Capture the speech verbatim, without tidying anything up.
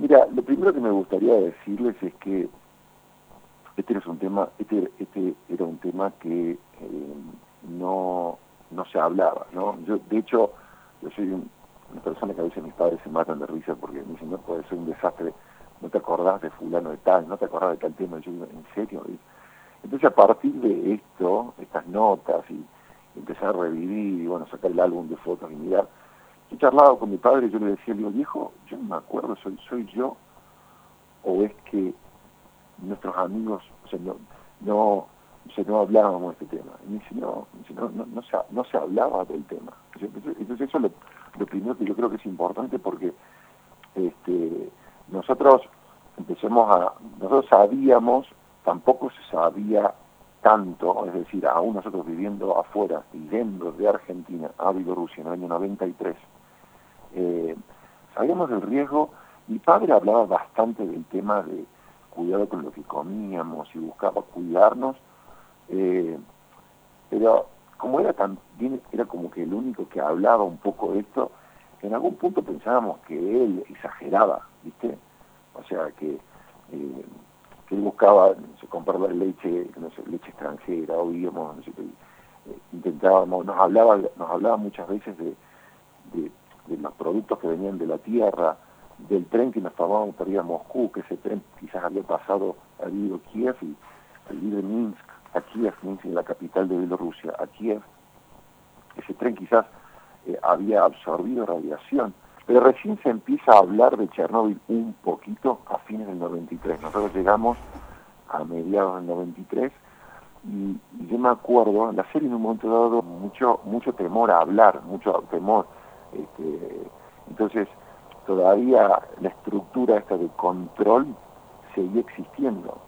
Mira, lo primero que me gustaría decirles es que este es un tema, este, este era un tema que eh, no, no se hablaba, ¿no? Yo, de hecho, yo soy un, una persona que a veces mis padres se matan de risa porque me dicen, no puede ser un desastre, no te acordás de fulano de tal, no te acordás de tal tema. Yo digo, ¿en serio? Entonces, a partir de esto, estas notas, y, y empezar a revivir, y bueno, sacar el álbum de fotos y mirar, yo charlaba con mi padre y yo le decía, le digo, viejo, yo no me acuerdo, soy, soy yo, o es que nuestros amigos, o sea, no, no, o sea, no hablábamos de este tema. Y me dice, no, me dice, no, no, no, se, no se hablaba del tema. Entonces, entonces eso es lo, lo primero que yo creo que es importante, porque este, nosotros empecemos a, nosotros sabíamos, tampoco se sabía tanto, es decir, aún nosotros viviendo afuera, yendo de Argentina a Bielorrusia en el año noventa y tres, eh, sabíamos del riesgo. Mi padre hablaba bastante del tema de cuidado con lo que comíamos y buscaba cuidarnos, eh, pero como era también, era como que el único que hablaba un poco de esto, en algún punto pensábamos que él exageraba, ¿viste? O sea, que, eh, que él buscaba, no sé, comprar leche, no sé, leche extranjera, oíamos, no sé, eh, intentábamos, nos hablaba, nos hablaba muchas veces de, de, de los productos que venían de la tierra, del tren que nos tomábamos para ir a Moscú, que ese tren quizás había pasado a Kiev y al ir de Minsk a Kiev, Minsk es la capital de Bielorrusia, a Kiev, ese tren quizás eh, había absorbido radiación, pero recién se empieza a hablar de Chernóbil un poquito a fines del noventa y tres. Nosotros llegamos a mediados del noventa y tres y, y yo me acuerdo, en la serie en un momento dado, mucho, mucho temor a hablar, mucho temor, este, entonces todavía la estructura esta de control seguía existiendo.